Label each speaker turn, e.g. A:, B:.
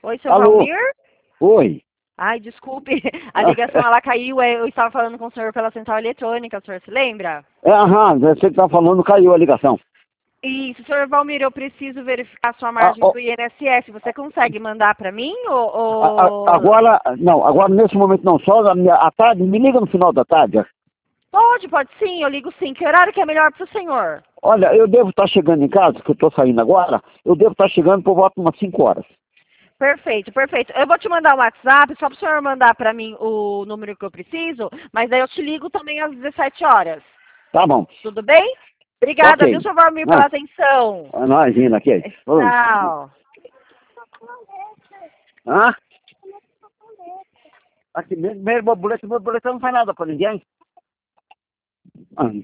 A: Oi, seu
B: Alô?
A: Valmir?
B: Oi.
A: Ai, desculpe, a ligação ela caiu, eu estava falando com o senhor pela central eletrônica, o senhor se lembra?
B: Aham, você que tá falando, caiu a ligação.
A: Isso, senhor Valmir, eu preciso verificar a sua
B: Ah,
A: margem
B: ó,
A: do INSS. Você consegue mandar para mim ou...
B: agora, não, agora nesse momento não, só à tarde, me liga no final da tarde.
A: Pode sim, eu ligo sim. Que horário que é melhor para o senhor?
B: Olha, eu devo estar chegando em casa, que eu estou saindo agora, eu devo estar chegando por volta de umas 5 horas.
A: Perfeito, perfeito. Eu vou te mandar um WhatsApp, só para o senhor mandar para mim o número que eu preciso, mas daí eu te ligo também às 17 horas.
B: Tá bom.
A: Tudo bem? Obrigada, viu,
B: Ok.
A: senhor Valmir, pela
B: Ah,
A: atenção.
B: nós indo aqui. Oi.
A: Tchau.
B: Hã? Aqui mesmo, meu boleto não faz nada para ninguém. Ah,